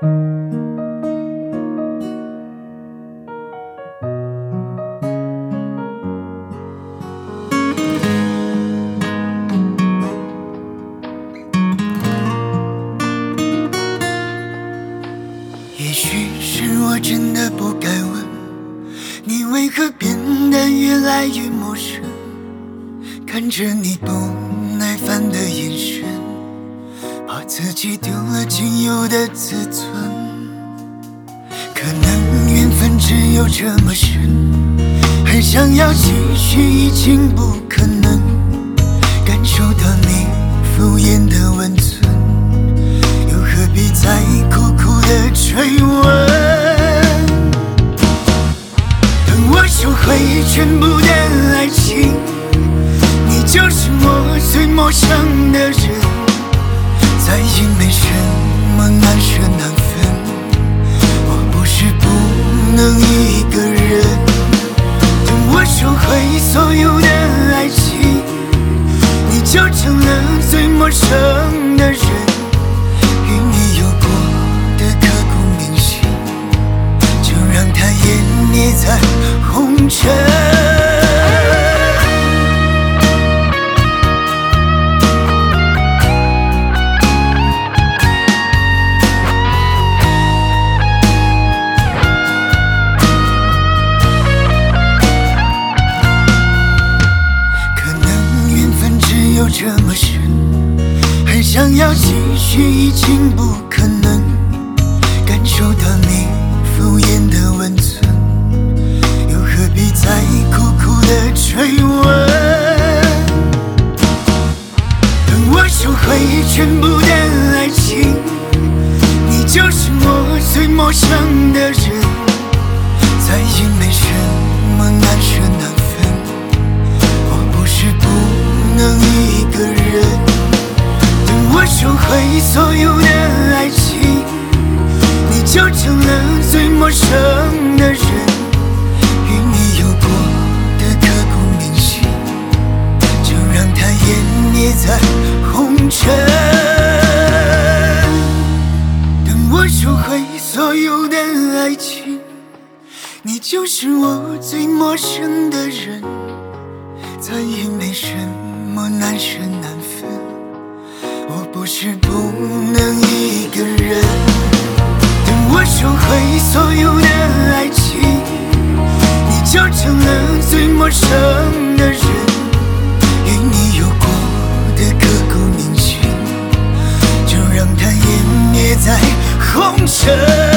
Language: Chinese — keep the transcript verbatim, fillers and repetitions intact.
也许是我真的不该问，你为何变得越来越陌生？看着你不耐烦的眼神，怕自己丢了仅有的自尊。可能缘分只有这么深，很想要继续已经不可能，感受到你敷衍的温存，又何必再苦苦的追问？等我收回全部的爱情，你就是我最陌生的人，再也没什么难舍难分，我不是不能一个人。等我收回所有的爱情，你就成了最陌生的人，与你有过的刻骨铭心，就让它湮灭在红尘。这么深，很想要继续已经不可能，感受到你敷衍的温存，又何必再苦苦的追问？等我收回全部的爱情，你就是我最陌生的人，再也没什么难舍难分，我不是不能一个人。等我收回所有的爱情，你就成了最陌生的人，与你有过的刻骨铭心，就让它湮灭在红尘。等我收回所有的爱情，你就是我最陌生的人，再也没什么难舍难分，我不是不能一个人。等我收回所有的爱情，你就成了最陌生的人，与你有过的刻骨铭心，就让它湮灭在红尘。